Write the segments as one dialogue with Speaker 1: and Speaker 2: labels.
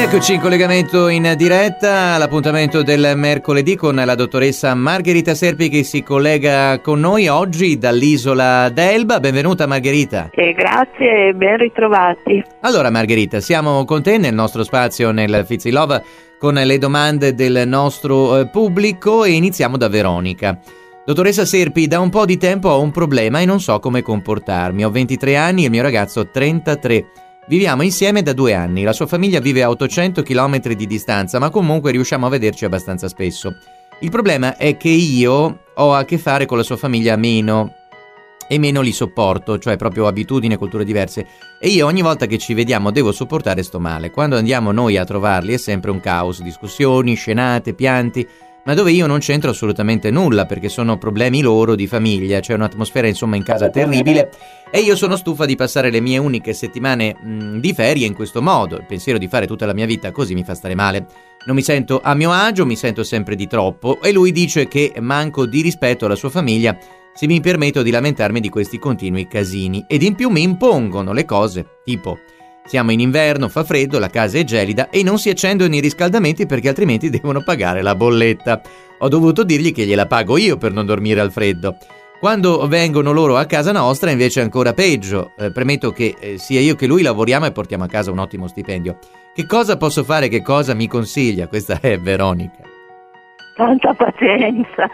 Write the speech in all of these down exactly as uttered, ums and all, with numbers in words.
Speaker 1: Eccoci in collegamento in diretta, l'appuntamento del mercoledì con la dottoressa Margherita Serpi che si collega con noi oggi dall'isola d'Elba. Benvenuta Margherita.
Speaker 2: Eh, grazie e ben ritrovati.
Speaker 1: Allora Margherita, siamo con te nel nostro spazio nel Fizzy Love con le domande del nostro eh, pubblico e iniziamo da Veronica. Dottoressa Serpi, da un po' di tempo ho un problema e non so come comportarmi. Ho ventitré anni e il mio ragazzo trentatré. Viviamo insieme da due anni, la sua famiglia vive a ottocento chilometri di distanza, ma comunque riusciamo a vederci abbastanza spesso. Il problema è che io ho a che fare con la sua famiglia meno e meno li sopporto, cioè proprio abitudini e culture diverse, e io ogni volta che ci vediamo devo sopportare sto male. Quando andiamo noi a trovarli è sempre un caos, discussioni, scenate, pianti, ma dove io non c'entro assolutamente nulla perché sono problemi loro di famiglia, c'è un'atmosfera insomma in casa terribile e io sono stufa di passare le mie uniche settimane mh, di ferie in questo modo. Il pensiero di fare tutta la mia vita così mi fa stare male, non mi sento a mio agio, mi sento sempre di troppo e lui dice che manco di rispetto alla sua famiglia se mi permetto di lamentarmi di questi continui casini ed in più mi impongono le cose tipo: siamo in inverno, fa freddo, la casa è gelida e non si accendono i riscaldamenti perché altrimenti devono pagare la bolletta. Ho dovuto dirgli che gliela pago io per non dormire al freddo. Quando vengono loro a casa nostra invece è ancora peggio. Eh, premetto che eh, sia io che lui lavoriamo e portiamo a casa un ottimo stipendio. Che cosa posso fare? Che cosa mi consiglia? Questa è Veronica.
Speaker 2: Tanta pazienza.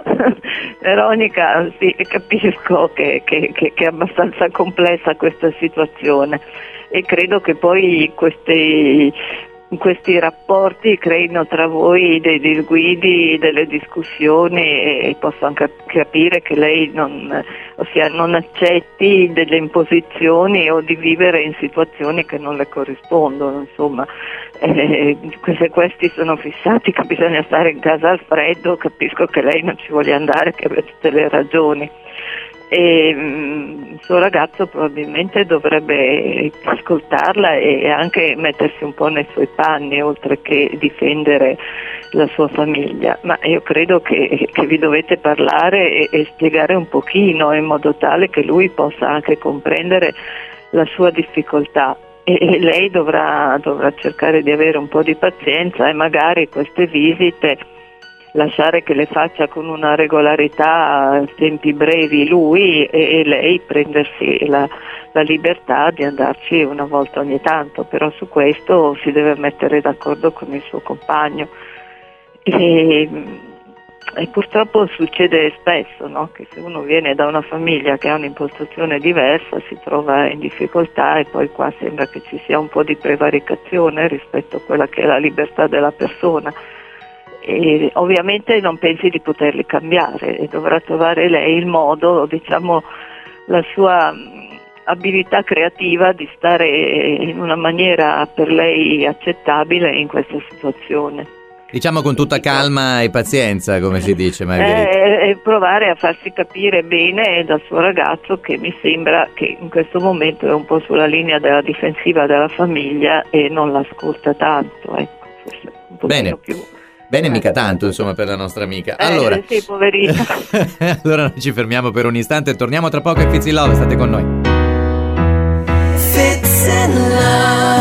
Speaker 2: Veronica, sì, capisco che, che, che, che è abbastanza complessa questa situazione. E credo che poi questi, questi rapporti creino tra voi dei disguidi, delle discussioni e posso anche capire che lei non, ossia, non accetti delle imposizioni o di vivere in situazioni che non le corrispondono. Insomma, eh, se questi sono fissati che bisogna stare in casa al freddo, capisco che lei non ci voglia andare, che abbia tutte le ragioni. E mh, il suo ragazzo probabilmente dovrebbe ascoltarla e anche mettersi un po' nei suoi panni oltre che difendere la sua famiglia, ma io credo che, che vi dovete parlare e, e spiegare un pochino in modo tale che lui possa anche comprendere la sua difficoltà e, e lei dovrà, dovrà cercare di avere un po' di pazienza e magari queste visite lasciare che le faccia con una regolarità a tempi brevi lui e, e lei prendersi la, la libertà di andarci una volta ogni tanto, però su questo si deve mettere d'accordo con il suo compagno e, e purtroppo succede spesso, no? Che se uno viene da una famiglia che ha un'impostazione diversa si trova in difficoltà e poi qua sembra che ci sia un po' di prevaricazione rispetto a quella che è la libertà della persona. E ovviamente non pensi di poterli cambiare e dovrà trovare lei il modo, diciamo, la sua abilità creativa di stare in una maniera per lei accettabile in questa situazione.
Speaker 1: Diciamo con tutta calma e pazienza, come si dice Margherita.
Speaker 2: E, e provare a farsi capire bene dal suo ragazzo che mi sembra che in questo momento è un po' sulla linea della difensiva della famiglia e non l'ascolta tanto, ecco, forse un po'
Speaker 1: Bene.
Speaker 2: più.
Speaker 1: Bene, mica tanto, insomma, per la nostra amica.
Speaker 2: Eh,
Speaker 1: allora,
Speaker 2: sì, poverina.
Speaker 1: allora noi ci fermiamo per un istante e torniamo tra poco in Fizzy Love, state con noi.
Speaker 3: Fizzy Love.